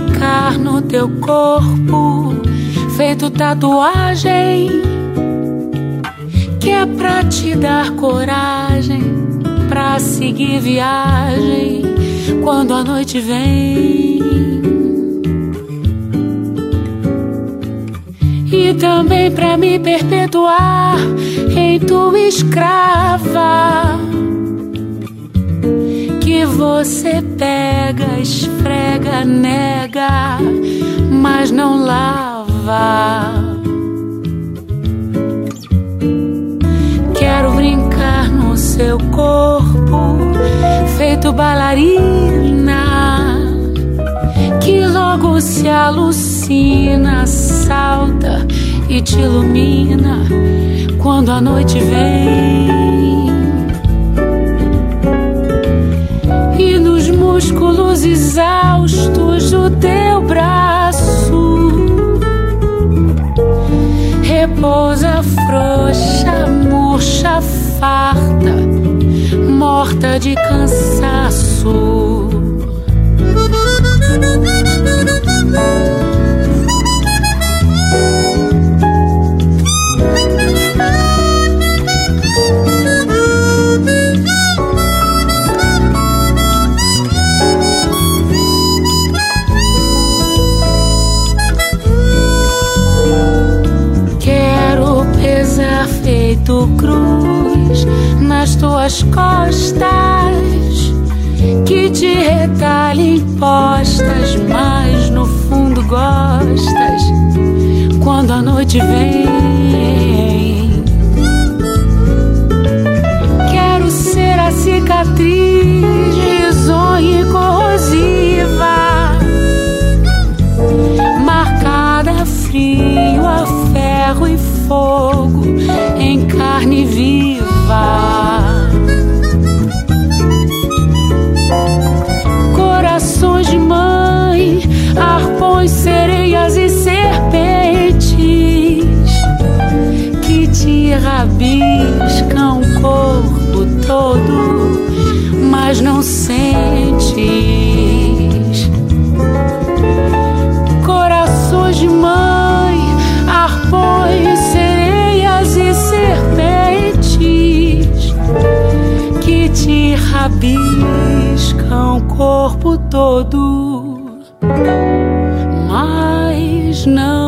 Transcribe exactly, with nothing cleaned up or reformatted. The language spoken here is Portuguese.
brincar no teu corpo, feito tatuagem, que é pra te dar coragem, pra seguir viagem quando a noite vem. E também pra me perpetuar em tua escrava, que você pega, esfrega, nega, mas não lava. Quero brincar no seu corpo, feito bailarina, que logo se alucina, salta e te ilumina quando a noite vem. E nos músculos exaustos do teu braço repousa frouxa, murcha, farta, morta de cansaço. Quero pesar feito cruz nas tuas costas, que te retalhem postas, mas no fundo gostas quando a noite vem. Quero ser a cicatriz risonha e corrosiva, marcada a frio, a ferro e fogo, em carne viva. Corações de mãe, arpões, sereias e serpentes, que te rabiscam o corpo todo, mas não sentes. Corações de mãe, arpões, sereias e serpentes, que te rabiscam o corpo todo, mas não